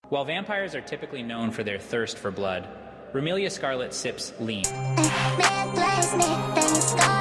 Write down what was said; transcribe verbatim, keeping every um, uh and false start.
While vampires are typically known for their thirst for blood, Romelia Scarlet sips lean. Man, bless me, then you scar